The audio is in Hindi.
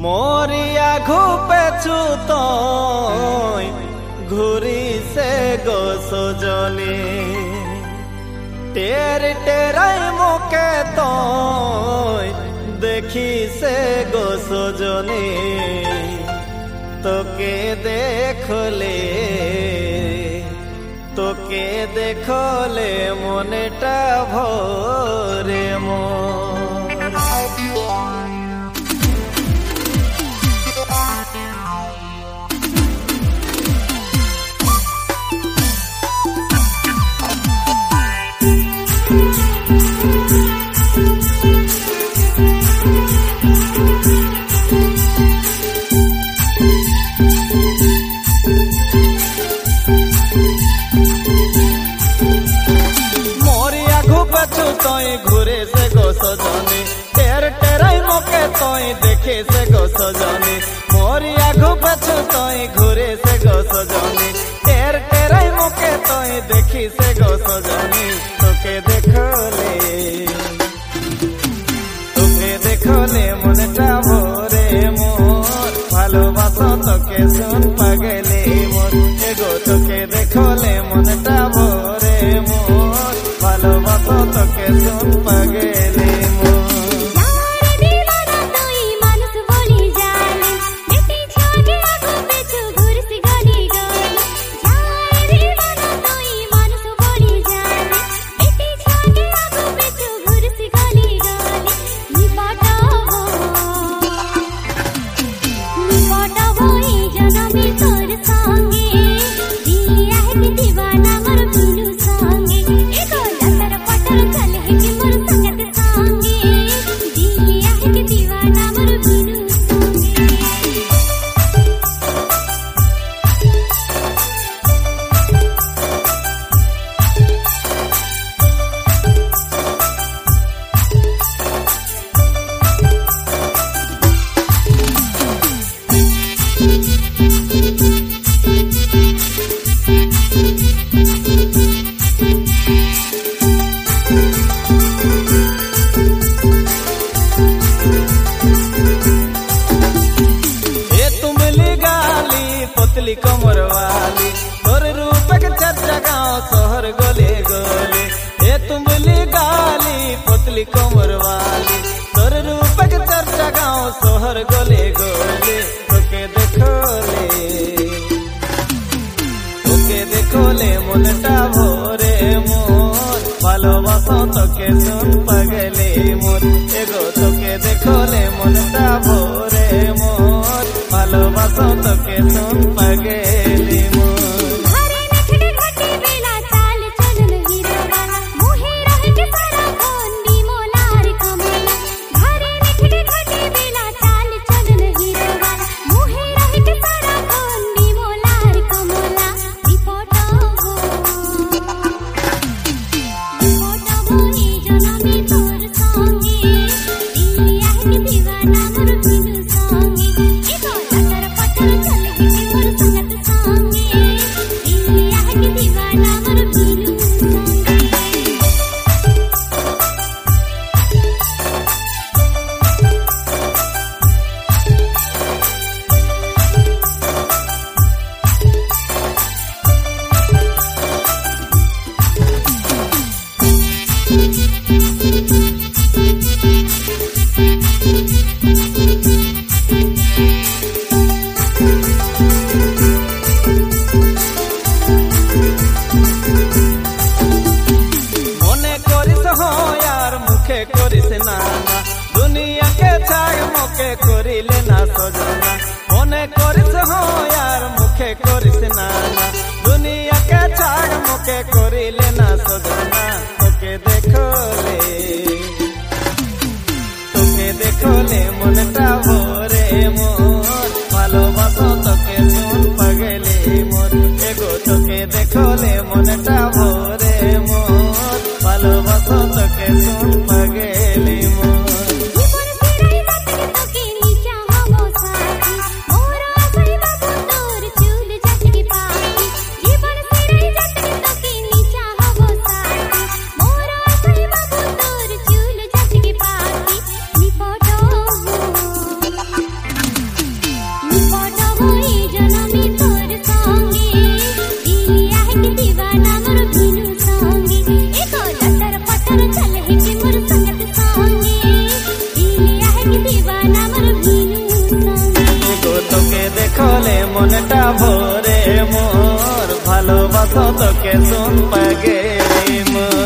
मोरिया घुपेछु तोय घुरी से गो सजनी टेर टेराई मोके तोय देखी से गो सजनी तोके देखले मनेटा भरे तोय घुरे से गो सजनी टेर टेराई मोके तोय देखे से गो सजनी मोरिया घुपेछु तोय घुरे से गो सजनी टेर टेराई मोके तोय देखी से गो सजनी तोके देखले मनटा भरे मोर भालोबासो तोके सुन पागले मोर एगो तोके देखले मनटा भरे मोर भालोबासो तोके सुन पागले मोर पतली कमर वाली तोर रूप के चर्चा गाँव शहर गले गले ए तुम्बली गाली पतली कमर वाली तोर रूप के चर्चा गाँव शहर गले गले तोके देखले मनटा भरे मोर भालोबासो तोके सुन पागले मोर एगो तोके देखले मनटा भरे मोर भालोबासो तोके सुन पागले मोर दुनिया के छाग मोके करिले ना सजना मने करिस हो यार मुखे करिस नाना दुनिया के छाग मोके करिले ना सजना तोके देखले मनटा भरे मोर भालोबासो तोके सुन पागले मोर एगो तोके देखले मनटा भरे मोर भालोबासो तोके सुन पागले मोर মনটা ভরে মোর ভালোবাসো তোকে শুন পাগে মোর।